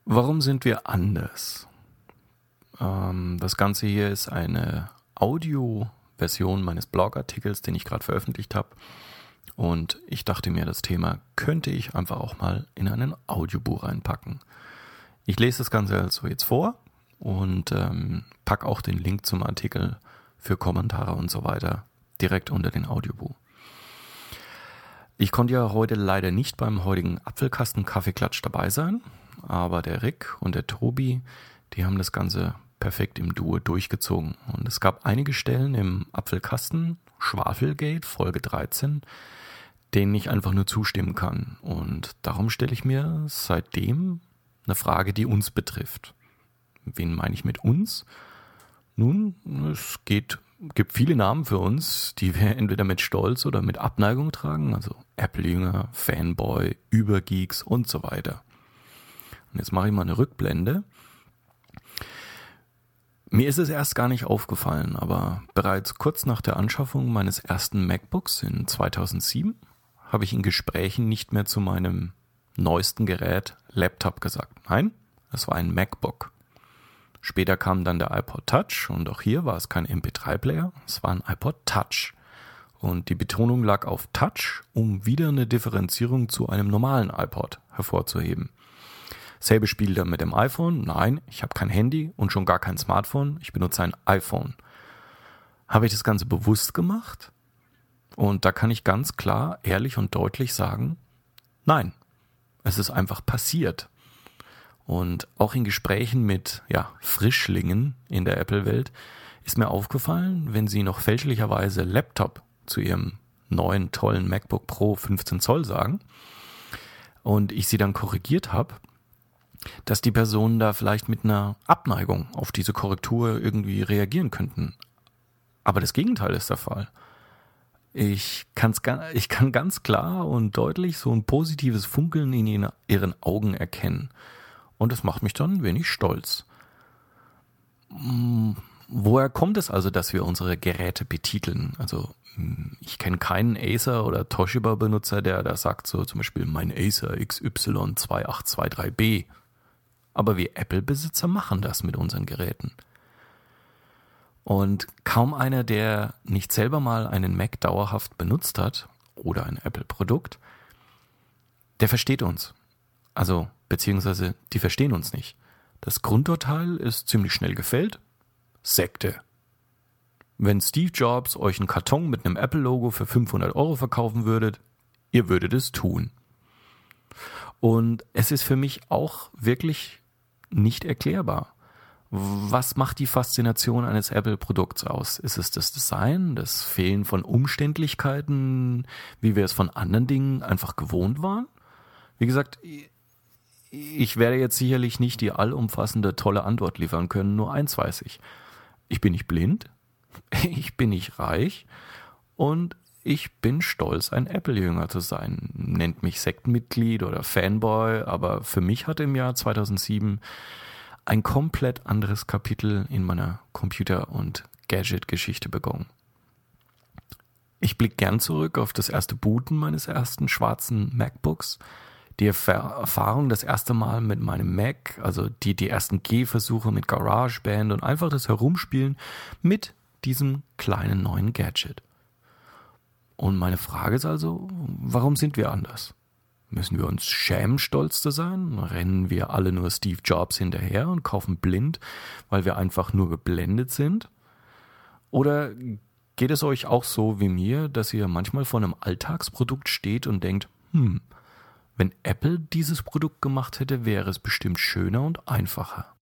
Warum sind wir anders? Das Ganze hier ist eine Audioversion meines Blogartikels, den ich gerade veröffentlicht habe. Und ich dachte mir, das Thema könnte ich einfach auch mal in ein Audiobuch reinpacken. Ich lese das Ganze also jetzt vor und packe auch den Link zum Artikel für Kommentare und so weiter direkt unter den Audiobuch. Ich konnte ja heute leider nicht beim heutigen Apfelkasten-Kaffeeklatsch dabei sein, aber der Rick und der Tobi, die haben das Ganze perfekt im Duo durchgezogen. Und es gab einige Stellen im Apfelkasten, Schwafelgate, Folge 13, denen ich einfach nur zustimmen kann. Und darum stelle ich mir seitdem eine Frage, die uns betrifft. Wen meine ich mit uns? Nun, es gibt viele Namen für uns, die wir entweder mit Stolz oder mit Abneigung tragen, also Apple-Jünger, Fanboy, Übergeeks und so weiter. Und jetzt mache ich mal eine Rückblende. Mir ist es erst gar nicht aufgefallen, aber bereits kurz nach der Anschaffung meines ersten MacBooks in 2007 habe ich in Gesprächen nicht mehr zu meinem neuesten Gerät Laptop gesagt. Nein, es war ein MacBook. Später kam dann der iPod Touch und auch hier war es kein MP3-Player, es war ein iPod Touch. Und die Betonung lag auf Touch, um wieder eine Differenzierung zu einem normalen iPod hervorzuheben. Selbe Spiel dann mit dem iPhone. Nein, ich habe kein Handy und schon gar kein Smartphone. Ich benutze ein iPhone. Habe ich das Ganze bewusst gemacht? Und da kann ich ganz klar, ehrlich und deutlich sagen, nein, es ist einfach passiert. Und auch in Gesprächen mit Frischlingen in der Apple-Welt ist mir aufgefallen, wenn sie noch fälschlicherweise Laptop zu ihrem neuen, tollen MacBook Pro 15 Zoll sagen und ich sie dann korrigiert habe, dass die Personen da vielleicht mit einer Abneigung auf diese Korrektur irgendwie reagieren könnten. Aber das Gegenteil ist der Fall. Ich kann ganz klar und deutlich so ein positives Funkeln in ihren Augen erkennen. Und das macht mich dann ein wenig stolz. Woher kommt es also, dass wir unsere Geräte betiteln? Also ich kenne keinen Acer oder Toshiba-Benutzer, der da sagt so zum Beispiel mein Acer XY2823B. Aber wir Apple-Besitzer machen das mit unseren Geräten. Und kaum einer, der nicht selber mal einen Mac dauerhaft benutzt hat oder ein Apple-Produkt, der versteht uns. Also, beziehungsweise die verstehen uns nicht. Das Grundurteil ist ziemlich schnell gefällt. Sekte. Wenn Steve Jobs euch einen Karton mit einem Apple-Logo für 500 € verkaufen würdet, ihr würdet es tun. Und es ist für mich auch wirklich nicht erklärbar. Was macht die Faszination eines Apple-Produkts aus? Ist es das Design, das Fehlen von Umständlichkeiten, wie wir es von anderen Dingen einfach gewohnt waren? Wie gesagt, ich werde jetzt sicherlich nicht die allumfassende, tolle Antwort liefern können, nur eins weiß ich. Ich bin nicht blind, ich bin nicht reich und ich bin stolz, ein Apple-Jünger zu sein. Nennt mich Sektenmitglied oder Fanboy, aber für mich hat im Jahr 2007 ein komplett anderes Kapitel in meiner Computer- und Gadget-Geschichte begonnen. Ich blicke gern zurück auf das erste Booten meines ersten schwarzen MacBooks, die Erfahrung das erste Mal mit meinem Mac, also die ersten Gehversuche mit GarageBand und einfach das Herumspielen mit diesem kleinen neuen Gadget. Und meine Frage ist also, warum sind wir anders? Müssen wir uns schämen, stolz zu sein? Rennen wir alle nur Steve Jobs hinterher und kaufen blind, weil wir einfach nur geblendet sind? Oder geht es euch auch so wie mir, dass ihr manchmal vor einem Alltagsprodukt steht und denkt, wenn Apple dieses Produkt gemacht hätte, wäre es bestimmt schöner und einfacher?